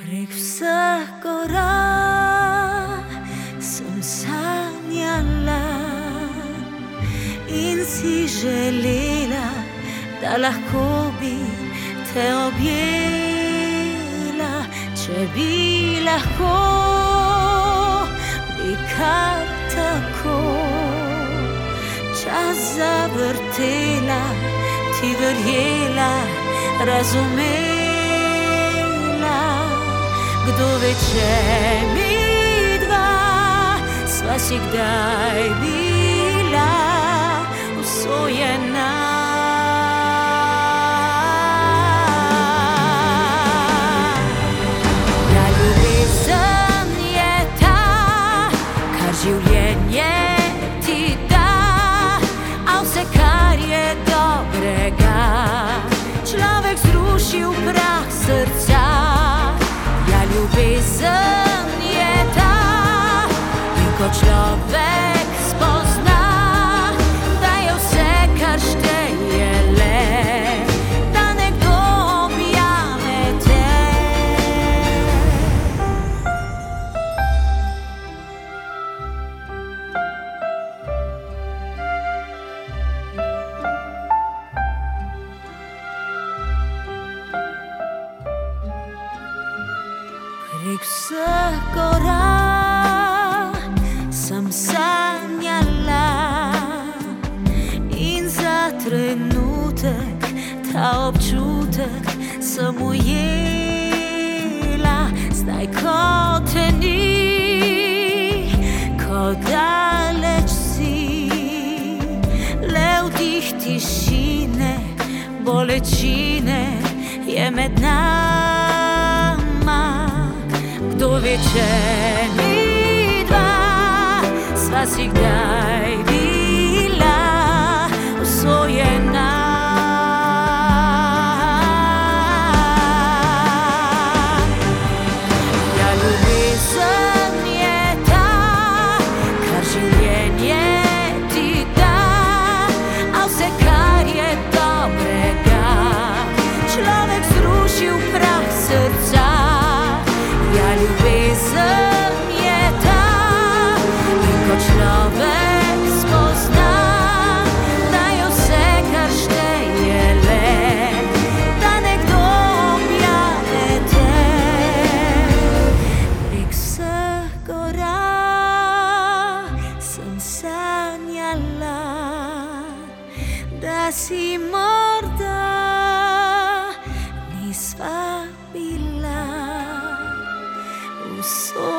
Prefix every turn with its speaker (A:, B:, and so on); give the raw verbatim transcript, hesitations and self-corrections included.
A: Prek vseh gora sem sanjala in si želela, da lahko bi te objela. Če bi lahko, bi kar tako čas zavrtela, ti verjela, razumela. Kdo ve, če midva sva si kdaj bila usojena. Ja, ljubezen je ta, kar življenje ti da, a vse, kar je dobrega, človek zruši v prah srca. Ljubezen je ta, in ko človek spozna, da je vse, kar šteje le, da nekdo objame te. Prek vseh gora sem sanjala in za trenutek ta občutek sem ujela. Zdaj, ko te ni, ko daleč si, le vdih tišine, bolečine je med nama. Kdo ve, če midva sva si kdaj bila usojena. Ja, ljubezen je ta, kar življenje ti da, a vse, kar je dobrega, človek zruši v prah srca. Ljubezen je ta, in ko človek spozna, da je vse, kar šteje le, da nekdo objame te. Prek vseh gora sem sanjala, da si morda nisva bila usojena.